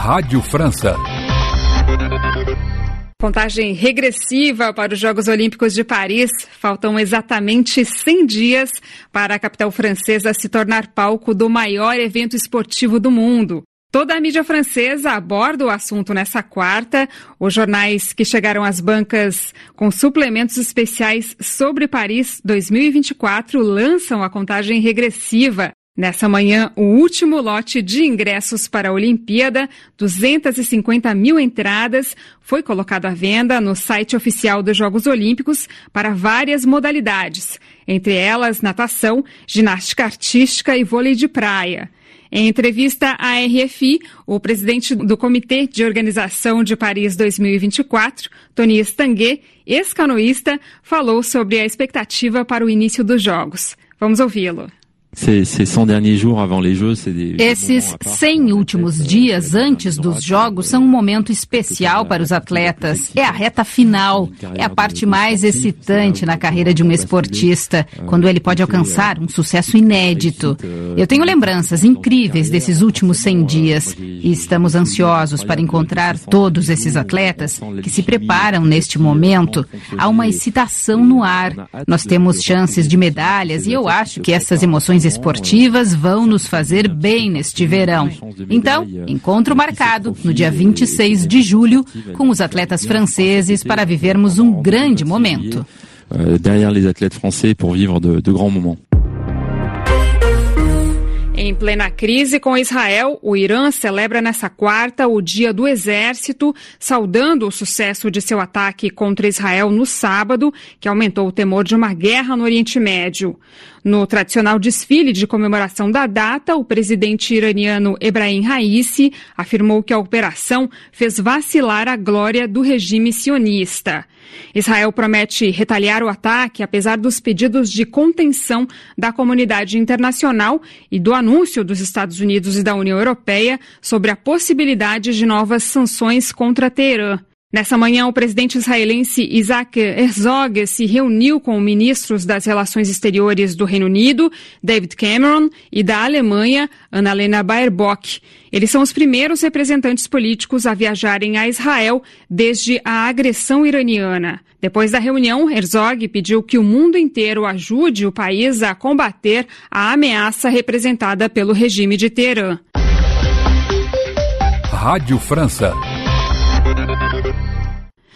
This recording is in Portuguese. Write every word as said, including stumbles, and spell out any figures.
Rádio França. Contagem regressiva para os Jogos Olímpicos de Paris. Faltam exatamente cem dias para a capital francesa se tornar palco do maior evento esportivo do mundo. Toda a mídia francesa aborda o assunto nessa quarta. Os jornais que chegaram às bancas com suplementos especiais sobre Paris dois mil e vinte e quatro lançam a contagem regressiva. Nessa manhã, o último lote de ingressos para a Olimpíada, duzentas e cinquenta mil entradas, foi colocado à venda no site oficial dos Jogos Olímpicos para várias modalidades, entre elas natação, ginástica artística e vôlei de praia. Em entrevista à R F I, o presidente do Comitê de Organização de Paris dois mil e vinte e quatro, Tony Estanguet, ex-canoísta, falou sobre a expectativa para o início dos Jogos. Vamos ouvi-lo. Esses cem últimos dias antes dos Jogos são um momento especial para os atletas. É a reta final, é a parte mais excitante na carreira de um esportista, quando ele pode alcançar um sucesso inédito. Eu tenho lembranças incríveis desses últimos cem dias e estamos ansiosos para encontrar todos esses atletas que se preparam neste momento. Há uma excitação no ar. Nós temos chances de medalhas e eu acho que essas emoções esportivas vão nos fazer bem neste verão. Então, encontro marcado no dia vinte e seis de julho com os atletas franceses para vivermos um grande momento. Derrière les athlètes français pour vivre de, de grands moments. Em plena crise com Israel, o Irã celebra nessa quarta o Dia do Exército, saudando o sucesso de seu ataque contra Israel no sábado, que aumentou o temor de uma guerra no Oriente Médio. No tradicional desfile de comemoração da data, o presidente iraniano Ebrahim Raisi afirmou que a operação fez vacilar a glória do regime sionista. Israel promete retaliar o ataque, apesar dos pedidos de contenção da comunidade internacional e do anúncio dos Estados Unidos e da União Europeia sobre a possibilidade de novas sanções contra Teherã. Nessa manhã, o presidente israelense Isaac Herzog se reuniu com ministros das Relações Exteriores do Reino Unido, David Cameron, e da Alemanha, Annalena Baerbock. Eles são os primeiros representantes políticos a viajarem a Israel desde a agressão iraniana. Depois da reunião, Herzog pediu que o mundo inteiro ajude o país a combater a ameaça representada pelo regime de Teherã. Rádio França.